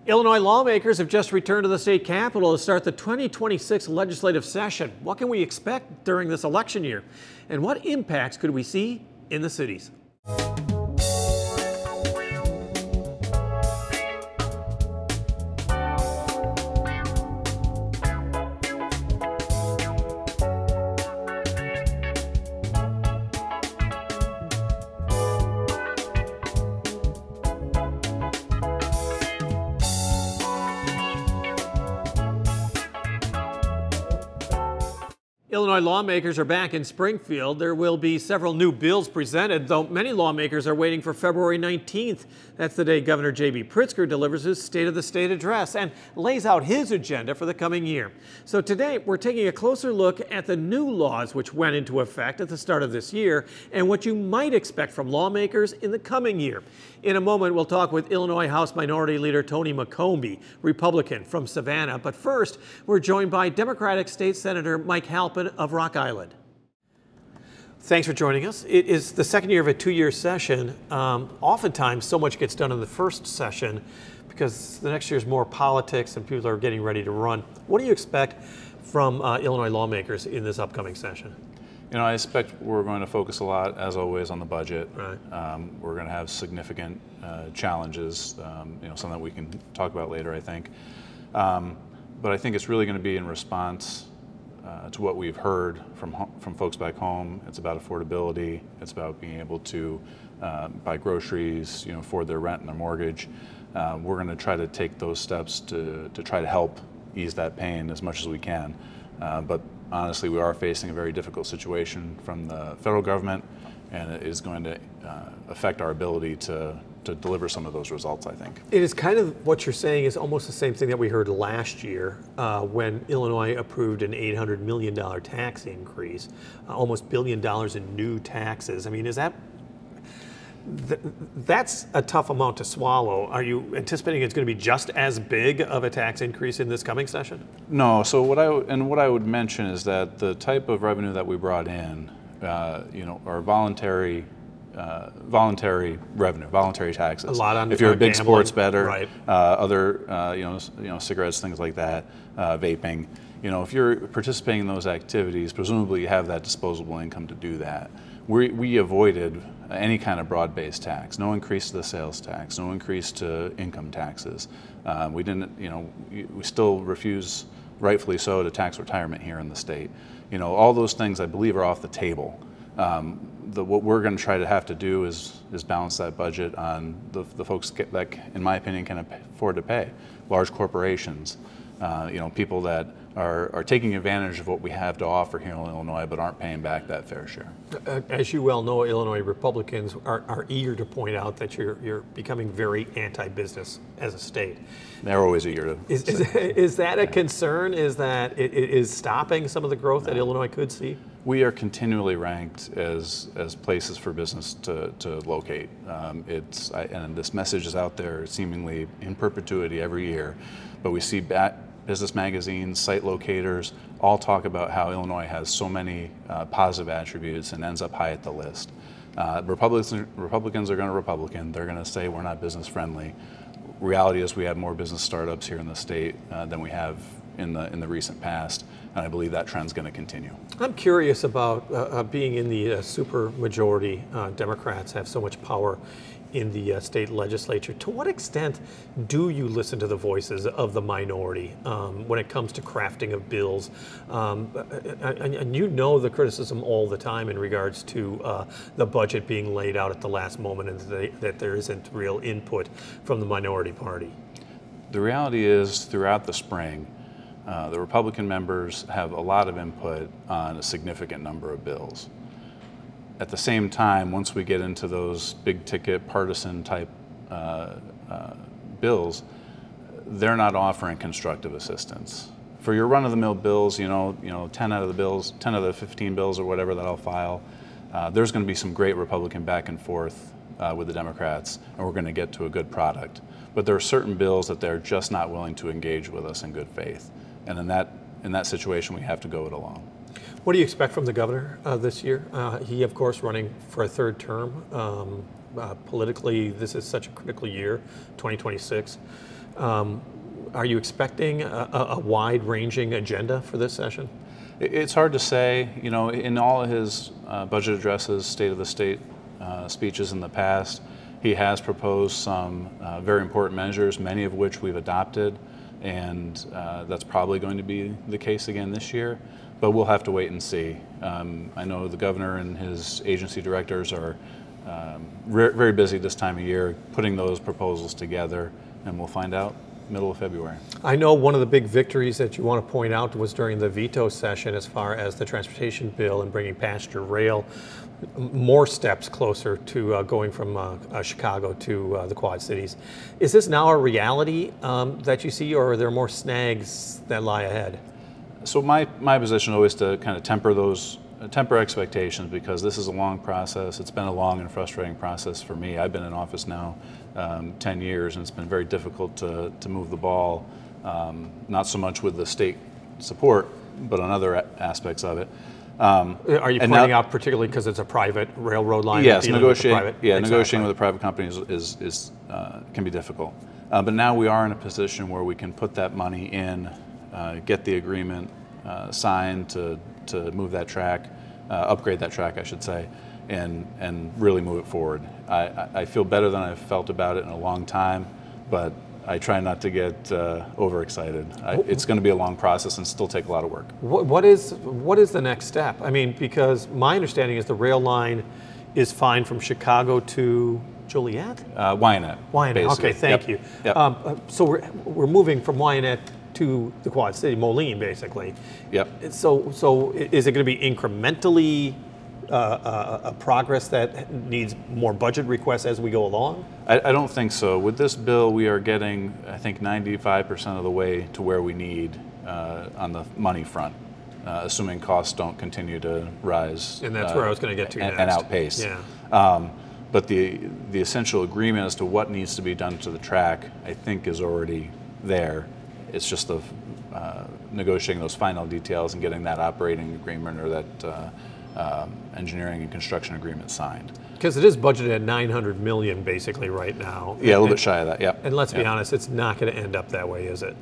Illinois lawmakers have just returned to the state capitol to start the 2026 legislative session. What can we expect during this election year? And what impacts could we see in the cities? Illinois lawmakers are back in Springfield. There will be several new bills presented, though many lawmakers are waiting for February 19th. That's the day Governor J.B. Pritzker delivers his State of the State address and lays out his agenda for the coming year. So today, we're taking a closer look at the new laws which went into effect at the start of this year and what you might expect from lawmakers in the coming year. In a moment, we'll talk with Illinois House Minority Leader Tony McCombie, Republican from Savannah. But first, we're joined by Democratic State Senator Mike Halpin of Rock Island. Thanks for joining us. It is the second year of a two-year session. Oftentimes, so much gets done in the first session because the next year is more politics and people are getting ready to run. What do you expect from Illinois lawmakers in this upcoming session? You know, I expect we're going to focus a lot, as always, on the budget. Right. We're going to have significant challenges, some that we can talk about later, I think. But I think it's really going to be in response to what we've heard from folks back home. It's about affordability. It's about being able to buy groceries, afford their rent and their mortgage. We're going to try to take those steps to try to help ease that pain as much as we can. But honestly, we are facing a very difficult situation from the federal government, and it is going to affect our ability to deliver some of those results, I think. It is kind of what you're saying is almost the same thing that we heard last year when Illinois approved an $800 million tax increase, almost $1 billion in new taxes. I mean, is that's a tough amount to swallow. Are you anticipating it's going to be just as big of a tax increase in this coming session? No. So what I would mention is that the type of revenue that we brought in, are voluntary revenue, voluntary taxes. A lot on if you're a big gambling, sports bettor, right. Other cigarettes, things like that, vaping. If you're participating in those activities, presumably you have that disposable income to do that. We avoided any kind of broad-based tax, no increase to the sales tax, no increase to income taxes. We didn't, we still refuse, rightfully so, to tax retirement here in the state. All those things I believe are off the table. What we're going to try to have to do is balance that budget on the folks that, in my opinion, can afford to pay. Large corporations, people that are taking advantage of what we have to offer here in Illinois but aren't paying back that fair share. As you well know, Illinois Republicans are eager to point out that you're becoming very anti-business as a state. They're always eager to. Is that a concern? Is that it is stopping some of the growth that Illinois could see? We are continually ranked as places for business to locate. And this message is out there seemingly in perpetuity every year, but we see business magazines, site locators, all talk about how Illinois has so many positive attributes and ends up high at the list. Republicans are going to Republican. They're going to say we're not business friendly. Reality is we have more business startups here in the state than we have in the recent past, and I believe that trend's going to continue. I'm curious about being in the super majority. Democrats have so much power in the state legislature. To what extent do you listen to the voices of the minority when it comes to crafting of bills? And you know the criticism all the time in regards to the budget being laid out at the last moment and that there isn't real input from the minority party. The reality is, throughout the spring, the Republican members have a lot of input on a significant number of bills. At the same time, once we get into those big ticket partisan type bills, they're not offering constructive assistance. For your run-of-the-mill bills, 10 out of the 15 bills or whatever that I'll file, there's going to be some great Republican back and forth with the Democrats, and we're going to get to a good product. But there are certain bills that they're just not willing to engage with us in good faith, and in that situation, we have to go it alone. What do you expect from the governor this year? He, of course, running for a third term. Politically, this is such a critical year, 2026. Are you expecting a wide-ranging agenda for this session? It's hard to say. You know, in all of his budget addresses, State of the State speeches in the past, he has proposed some very important measures, many of which we've adopted, and that's probably going to be the case again this year, but we'll have to wait and see. I know the governor and his agency directors are very busy this time of year putting those proposals together, and we'll find out middle of February. I know one of the big victories that you want to point out was during the veto session as far as the transportation bill and bringing passenger rail more steps closer to going from Chicago to the Quad Cities. Is this now a reality that you see, or are there more snags that lie ahead? So my position always to kind of temper expectations, because this is a long process. It's been a long and frustrating process for me. I've been in office now 10 years, and it's been very difficult to move the ball, not so much with the state support, but on other aspects of it. Are you pointing out particularly because it's a private railroad line? Yes, negotiating with a private company is can be difficult. But now we are in a position where we can put that money in, get the agreement signed to move that track, upgrade that track, I should say, and really move it forward. I feel better than I've felt about it in a long time, but I try not to get overexcited. It's going to be a long process and still take a lot of work. What is the next step? I mean, because my understanding is the rail line is fine from Chicago to Joliet? Wyanett. Wyanett, okay, thank you. Yep. So we're moving from Wyanett to the Quad City, Moline, basically. Yep. So is it going to be incrementally a progress that needs more budget requests as we go along? I don't think so. With this bill, we are getting, I think, 95% of the way to where we need on the money front, assuming costs don't continue to rise. And that's where I was going to get to next. And outpace. Yeah. But the essential agreement as to what needs to be done to the track, I think, is already there. It's just the negotiating those final details and getting that operating agreement or that engineering and construction agreement signed. Because it is budgeted at $900 million basically right now. Yeah, a little bit shy of that. Yeah. And let's be honest, it's not going to end up that way, is it?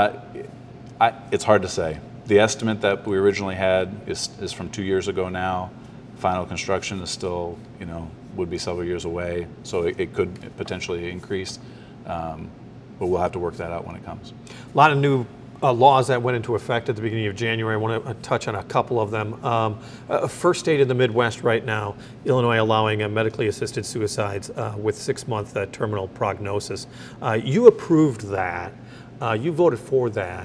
It's hard to say. The estimate that we originally had is from 2 years ago now. Final construction is still, would be several years away, so it could potentially increase. But we'll have to work that out when it comes. A lot of new laws that went into effect at the beginning of January. I want to touch on a couple of them. First state in the Midwest right now, Illinois allowing medically assisted suicides with 6-month terminal prognosis. You approved that. You voted for that.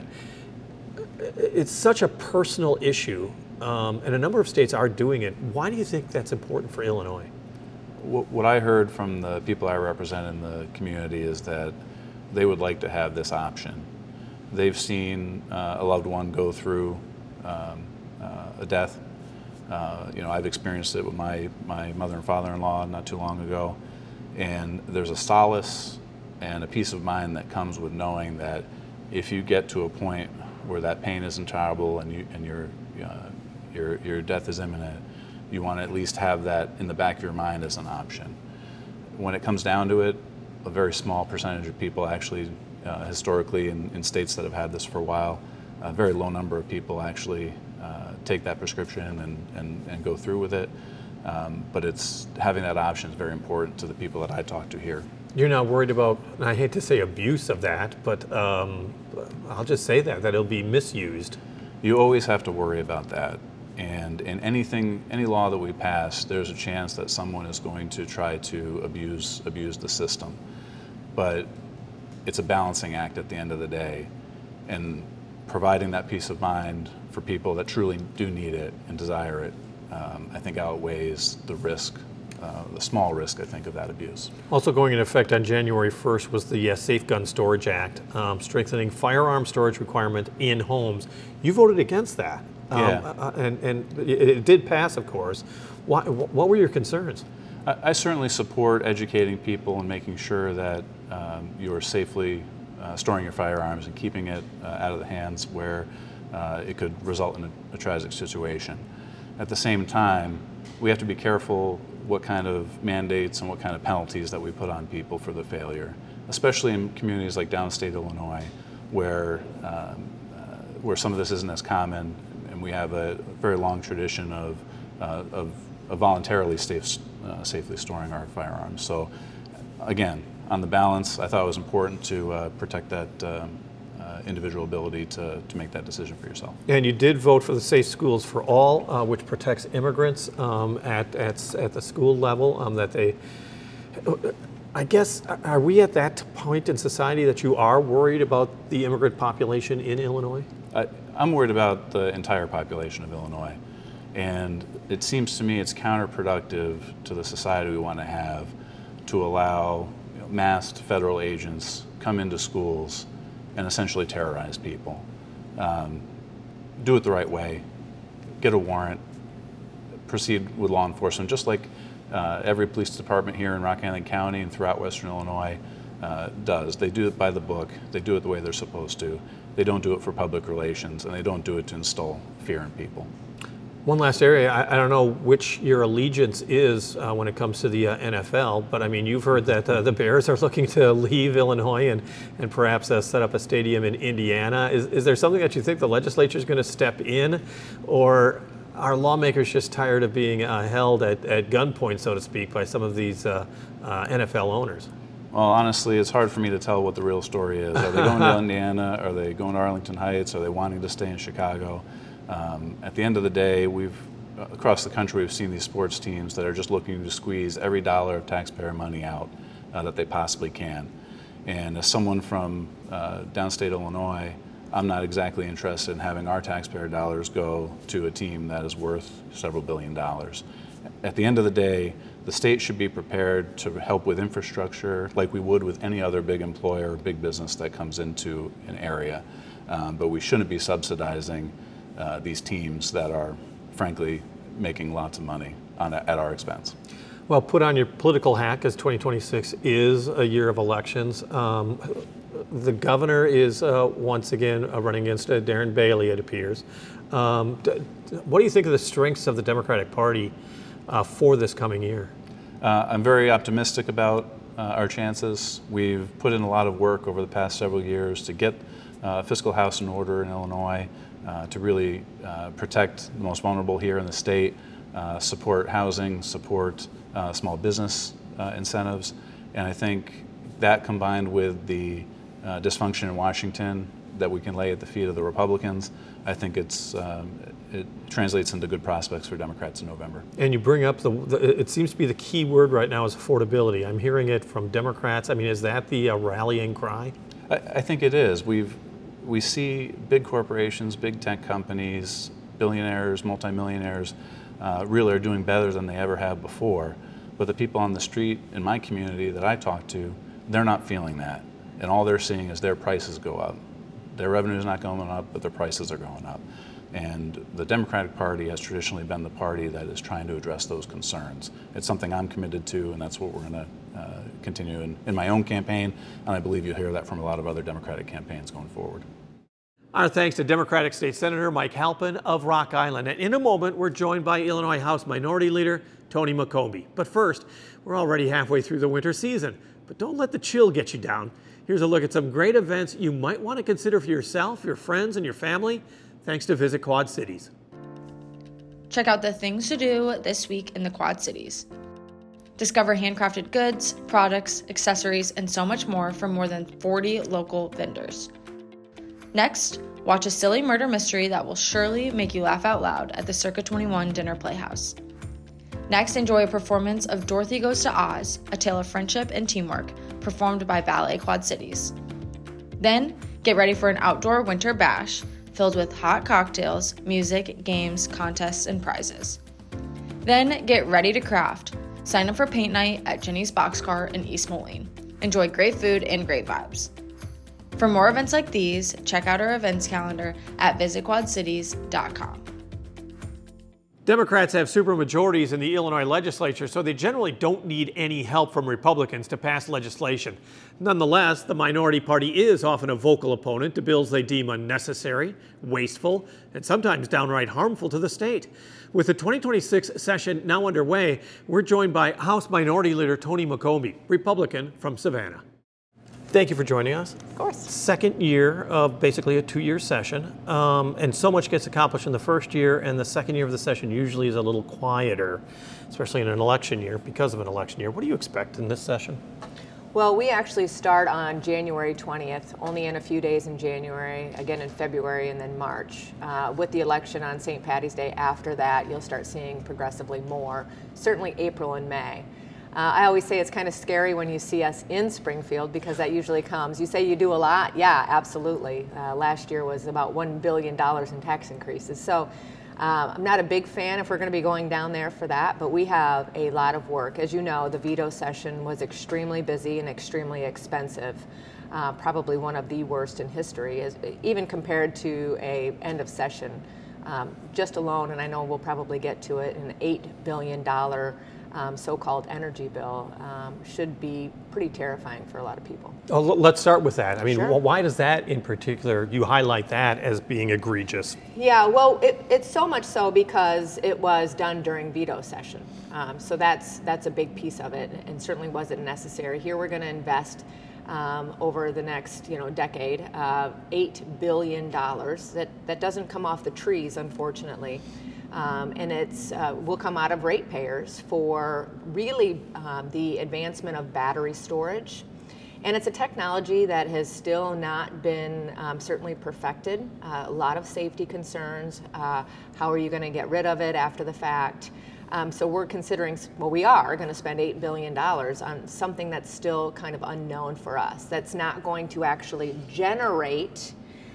It's such a personal issue, and a number of states are doing it. Why do you think that's important for Illinois? What I heard from the people I represent in the community is that they would like to have this option. They've seen a loved one go through a death. I've experienced it with my mother and father-in-law not too long ago, and there's a solace and a peace of mind that comes with knowing that if you get to a point where that pain is intolerable and your death is imminent, you want to at least have that in the back of your mind as an option. When it comes down to it, a very small percentage of people actually, historically in states that have had this for a while, a very low number of people actually take that prescription and go through with it. But having that option is very important to the people that I talk to here. You're not worried about, and I hate to say abuse of that, but I'll just say that it'll be misused. You always have to worry about that. And in any law that we pass, there's a chance that someone is going to try to abuse the system. But it's a balancing act at the end of the day. And providing that peace of mind for people that truly do need it and desire it, I think outweighs the risk, the small risk, I think, of that abuse. Also going into effect on January 1st was the Safe Gun Storage Act, strengthening firearm storage requirement in homes. You voted against that. And it did pass, of course. What were your concerns? I certainly support educating people and making sure that you are safely storing your firearms and keeping it out of the hands where it could result in a tragic situation. At the same time, we have to be careful what kind of mandates and what kind of penalties that we put on people for the failure. especially in communities like downstate Illinois, where some of this isn't as common, and we have a very long tradition of voluntarily safely storing our firearms. So, again, on the balance, I thought it was important to protect that individual ability to make that decision for yourself. And you did vote for the Safe Schools for All, which protects immigrants at the school level. I guess, are we at that point in society that you are worried about the immigrant population in Illinois? I'm worried about the entire population of Illinois. And it seems to me it's counterproductive to the society we want to have to allow masked federal agents come into schools and essentially terrorize people. Do it the right way, get a warrant, proceed with law enforcement, just like every police department here in Rock Island County and throughout Western Illinois does. They do it by the book, they do it the way they're supposed to. They don't do it for public relations, and they don't do it to instill fear in people. One last area, I don't know which your allegiance is when it comes to the NFL, but I mean, you've heard that the Bears are looking to leave Illinois and perhaps set up a stadium in Indiana. Is there something that you think the legislature is going to step in, or are lawmakers just tired of being held at gunpoint, so to speak, by some of these NFL owners? Well, honestly, it's hard for me to tell what the real story is. Are they going to Indiana? Are they going to Arlington Heights? Are they wanting to stay in Chicago? At the end of the day, across the country, we've seen these sports teams that are just looking to squeeze every dollar of taxpayer money out that they possibly can. And as someone from downstate Illinois, I'm not exactly interested in having our taxpayer dollars go to a team that is worth several $billion. At the end of the day, the state should be prepared to help with infrastructure like we would with any other big employer or big business that comes into an area. But we shouldn't be subsidizing these teams that are, frankly, making lots of money at our expense. Well, put on your political hat, because 2026 is a year of elections. The governor is once again running against Darren Bailey, it appears. What do you think of the strengths of the Democratic Party for this coming year? I'm very optimistic about our chances. We've put in a lot of work over the past several years to get fiscal house in order in Illinois, to really protect the most vulnerable here in the state, support housing, support small business incentives. And I think that, combined with the dysfunction in Washington that we can lay at the feet of the Republicans, I think it translates into good prospects for Democrats in November. And you bring up it seems to be the key word right now is affordability. I'm hearing it from Democrats. I mean, is that the rallying cry? I think it is. We see big corporations, big tech companies, billionaires, multimillionaires really are doing better than they ever have before. But the people on the street in my community that I talk to, they're not feeling that. And all they're seeing is their prices go up. Their revenue is not going up, but their prices are going up. And the Democratic Party has traditionally been the party that is trying to address those concerns. It's something I'm committed to, and that's what we're going to continue in my own campaign, and I believe you'll hear that from a lot of other Democratic campaigns going forward. Our thanks to Democratic State Senator Mike Halpin of Rock Island. And in a moment, we're joined by Illinois House Minority Leader Tony McCombie. But first, we're already halfway through the winter season. But don't let the chill get you down. Here's a look at some great events you might want to consider for yourself, your friends, and your family, thanks to Visit Quad Cities. Check out the things to do this week in the Quad Cities. Discover handcrafted goods, products, accessories, and so much more from more than 40 local vendors. Next, watch a silly murder mystery that will surely make you laugh out loud at the Circa 21 Dinner Playhouse. Next, enjoy a performance of Dorothy Goes to Oz, A Tale of Friendship and Teamwork, performed by Ballet Quad Cities. Then, get ready for an outdoor winter bash filled with hot cocktails, music, games, contests, and prizes. Then, get ready to craft. Sign up for paint night at Jenny's Boxcar in East Moline. Enjoy great food and great vibes. For more events like these, check out our events calendar at visitquadcities.com. Democrats have supermajorities in the Illinois legislature, so they generally don't need any help from Republicans to pass legislation. Nonetheless, the minority party is often a vocal opponent to bills they deem unnecessary, wasteful, and sometimes downright harmful to the state. With the 2026 session now underway, we're joined by House Minority Leader Tony McCombie, Republican from Savannah. Thank you for joining us. Of course. Second year of basically a 2-year session, and so much gets accomplished in the first year, and the second year of the session usually is a little quieter, especially in an election year, because of an election year. What do you expect in this session? Well, we actually start on January 20th, only in a few days in January, again in February, and then March. With the election on St. Patty's Day after that, you'll start seeing progressively more, certainly April and May. I always say it's kind of scary when you see us in Springfield because that usually comes. You say you do a lot? Yeah, absolutely. Last year was about $1 billion in tax increases. So I'm not a big fan if we're going to be going down there for that, but we have a lot of work. As you know, the veto session was extremely busy and extremely expensive. Probably one of the worst in history, even compared to a end of session. Just alone, and I know we'll probably get to it, an $8 billion so-called energy bill should be pretty terrifying for a lot of people. Oh, let's start with that. I mean, Sure. why does that in particular, you highlight that as being egregious? Yeah, well, it's so much so because it was done during veto session. So that's a big piece of it, and certainly wasn't necessary. Here we're going to invest over the next decade, $8 billion. That doesn't come off the trees, unfortunately. And it's will come out of ratepayers for really the advancement of battery storage. And it's a technology that has still not been certainly perfected. A lot of safety concerns. How are you going to get rid of it after the fact? So we're considering, well, we are going to spend $8 billion on something that's still kind of unknown for us, that's not going to actually generate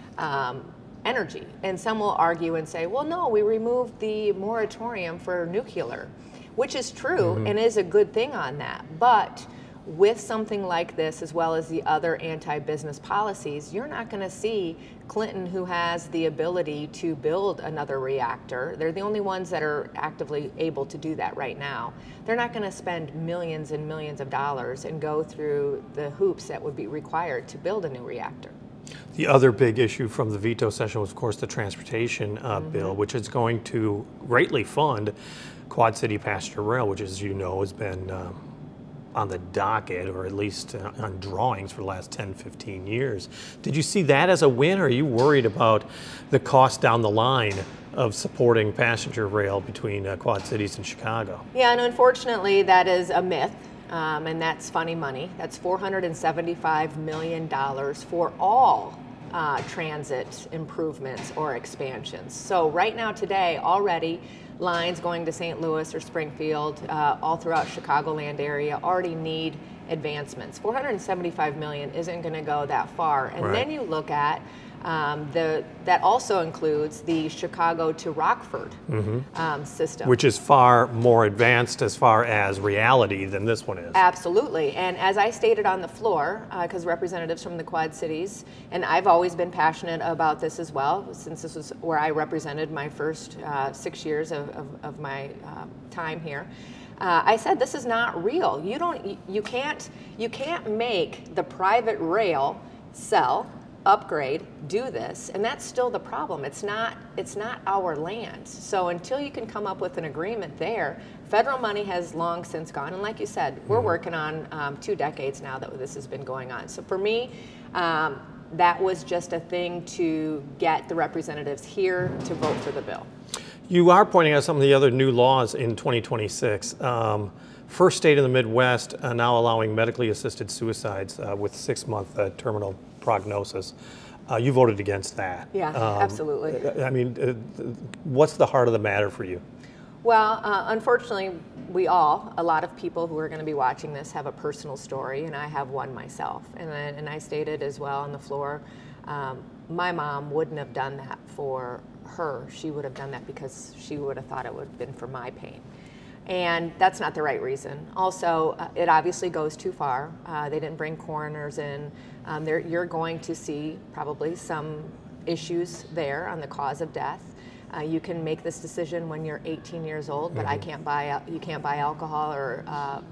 energy. And some will argue and say, well, no, we removed the moratorium for nuclear, which is true and is a good thing on that. But with something like this, as well as the other anti-business policies, you're not going to see Clinton, who has the ability to build another reactor. They're the only ones that are actively able to do that right now. They're not going to spend millions and millions of dollars and go through the hoops that would be required to build a new reactor. The other big issue from the veto session was, of course, the transportation bill, which is going to greatly fund Quad City Passenger Rail, which, as you know, has been on the docket, or at least on drawings for the last 10, 15 years. Did you see that as a win, or are you worried about the cost down the line of supporting passenger rail between Quad Cities and Chicago? Yeah, and unfortunately, that is a myth. And that's funny money. That's $475 million for all transit improvements or expansions. So right now today, already, lines going to St. Louis or Springfield, all throughout Chicagoland area, already need advancements. $475 million isn't going to go that far. And Right. then you look at that also includes the Chicago to Rockford system. Which is far more advanced as far as reality than this one is. Absolutely. And as I stated on the floor, because representatives from the Quad Cities, and I've always been passionate about this as well, since this was where I represented my first 6 years of my time here. I said this is not real. You can't make the private rail sell, upgrade, do this, and that's still the problem. It's not our land. So until you can come up with an agreement there, federal money has long since gone. And like you said, we're working on 2 decades now that this has been going on. So for me, that was just a thing to get the representatives here to vote for the bill. You are pointing out some of the other new laws in 2026. First state in the Midwest now allowing medically assisted suicides with 6-month terminal prognosis. You voted against that. Yeah, absolutely. I mean, what's the heart of the matter for you? Well, unfortunately, a lot of people who are going to be watching this have a personal story, and I have one myself. And I stated as well on the floor, my mom wouldn't have done that for her. She would have done that because she would have thought it would have been for my pain. And that's not the right reason. Also, it obviously goes too far. They didn't bring coroners in. You're going to see probably some issues there on the cause of death. You can make this decision when you're 18 years old, but you can't buy alcohol or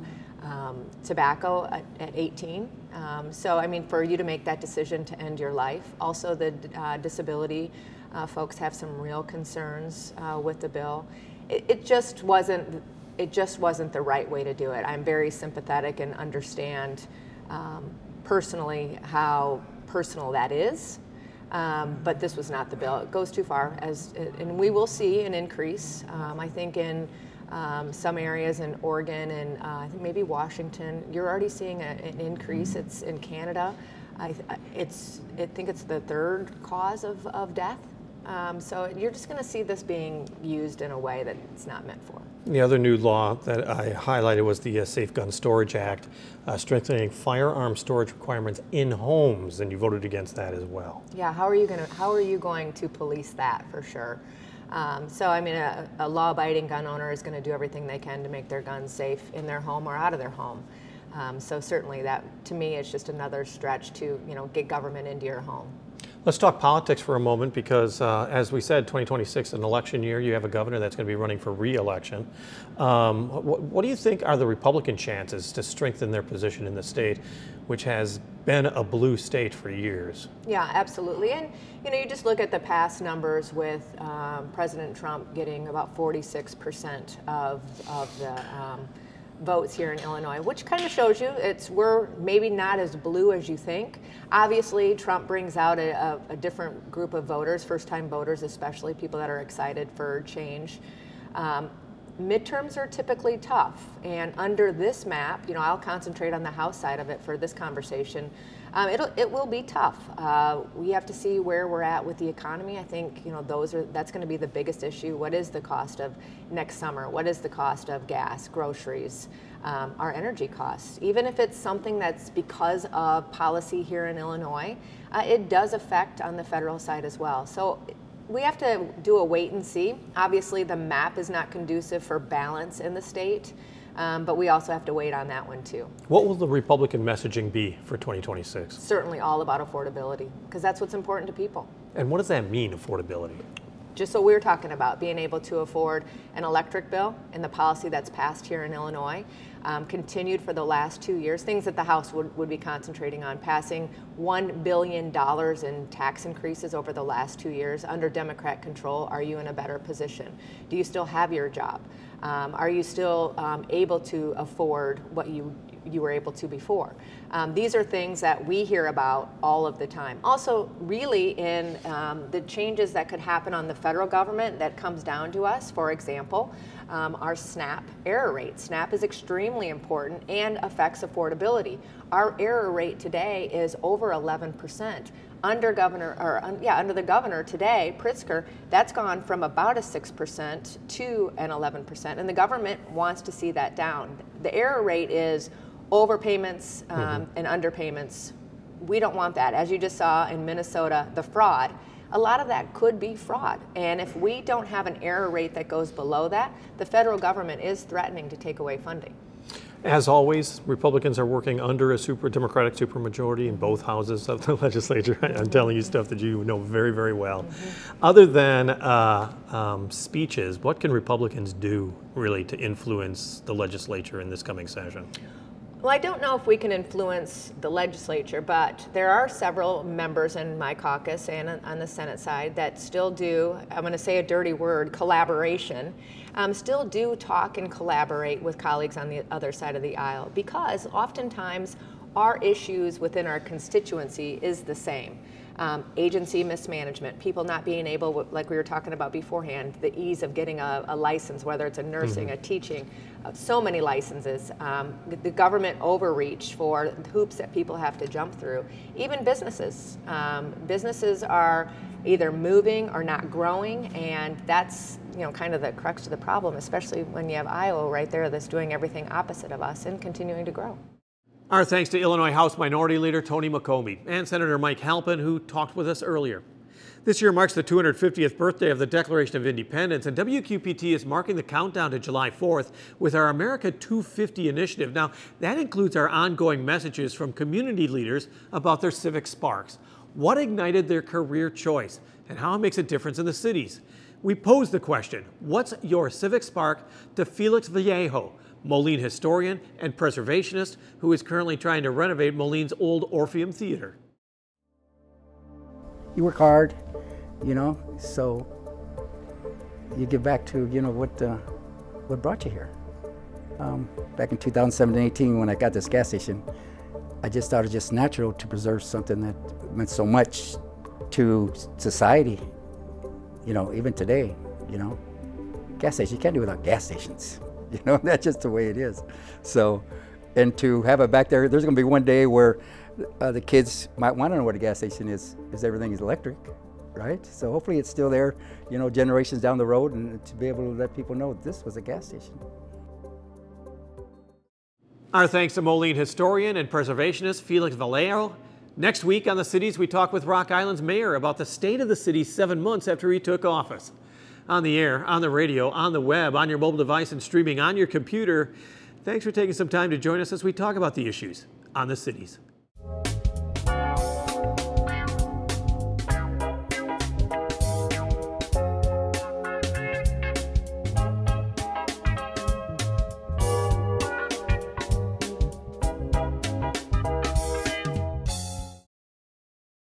tobacco at 18. So, I mean, for you to make that decision to end your life. Also, the disability folks have some real concerns with the bill. It just wasn't the right way to do it. I'm very sympathetic and understand personally how personal that is. But this was not the bill. It goes too far, and we will see an increase. I think in some areas in Oregon and I think maybe Washington, you're already seeing an increase. It's in Canada. I think it's the third cause of death. So you're just going to see this being used in a way that it's not meant for. The other new law that I highlighted was the Safe Gun Storage Act, strengthening firearm storage requirements in homes, and you voted against that as well. Yeah, how are you going to police that for sure? So I mean, a law-abiding gun owner is going to do everything they can to make their guns safe in their home or out of their home. So certainly that, to me, is just another stretch to get government into your home. Let's talk politics for a moment because, as we said, 2026 is an election year. You have a governor that's going to be running for re-election. What do you think are the Republican chances to strengthen their position in the state, which has been a blue state for years? Yeah, absolutely. And you just look at the past numbers with President Trump getting about 46% of the votes here in Illinois, which kind of shows you we're maybe not as blue as you think. Obviously, Trump brings out a different group of voters, first-time voters especially, people that are excited for change. Midterms are typically tough, and under this map, I'll concentrate on the House side of it for this conversation. It will be tough. We have to see where we're at with the economy. I think that's going to be the biggest issue. What is the cost of next summer? What is the cost of gas, groceries, our energy costs? Even if it's something that's because of policy here in Illinois, it does affect on the federal side as well. So we have to do a wait and see. Obviously, the map is not conducive for balance in the state. But we also have to wait on that one too. What will the Republican messaging be for 2026? Certainly all about affordability, because that's what's important to people. And what does that mean, affordability? Just so we're talking about being able to afford an electric bill and the policy that's passed here in Illinois, continued for the last 2 years, things that the House would be concentrating on, passing $1 billion in tax increases over the last 2 years under Democrat control. Are you in a better position? Do you still have your job? Are you still able to afford what you were able to before? These are things that we hear about all of the time. Also, really in the changes that could happen on the federal government that comes down to us, for example, our SNAP error rate. SNAP is extremely important and affects affordability. Our error rate today is over 11%. Under the governor today, Pritzker, that's gone from about a 6% to an 11%, and the government wants to see that down. The error rate is overpayments and underpayments. We don't want that. As you just saw in Minnesota, the fraud, a lot of that could be fraud. And if we don't have an error rate that goes below that, the federal government is threatening to take away funding. As always, Republicans are working under a Democratic supermajority in both houses of the legislature. I'm telling you stuff that you know very, very well. Other than speeches, what can Republicans do really to influence the legislature in this coming session? Well, I don't know if we can influence the legislature, but there are several members in my caucus and on the Senate side that still do, I'm going to say a dirty word, collaboration, still do talk and collaborate with colleagues on the other side of the aisle, because oftentimes our issues within our constituency is the same. Agency mismanagement, people not being able, like we were talking about beforehand, the ease of getting a license, whether it's a nursing, a teaching, so many licenses, the government overreach for hoops that people have to jump through. Even businesses. Businesses are either moving or not growing, and that's kind of the crux of the problem, especially when you have Iowa right there that's doing everything opposite of us and continuing to grow. Our thanks to Illinois House Minority Leader Tony McCombie and Senator Mike Halpin, who talked with us earlier. This year marks the 250th birthday of the Declaration of Independence, and WQPT is marking the countdown to July 4th with our America 250 initiative. Now, that includes our ongoing messages from community leaders about their civic sparks. What ignited their career choice, and how it makes a difference in the cities? We pose the question, what's your civic spark, to Felix Vallejo, Moline historian and preservationist who is currently trying to renovate Moline's old Orpheum Theater. You work hard, so you give back to, what brought you here. Back in 2017, 18, when I got this gas station, I just thought it just natural to preserve something that meant so much to society, you know, even today, you know. Gas stations, you can't do without gas stations, you know, that's just the way it is. So, and to have it back there, there's gonna be one day where the kids might wanna know what a gas station is everything is electric, right? So hopefully it's still there, you know, generations down the road, and to be able to let people know this was a gas station. Our thanks to Moline historian and preservationist Felix Vallejo. Next week on The Cities, we talk with Rock Island's mayor about the state of the city 7 months after he took office. On the air, on the radio, on the web, on your mobile device, and streaming on your computer. Thanks for taking some time to join us as we talk about the issues on The Cities.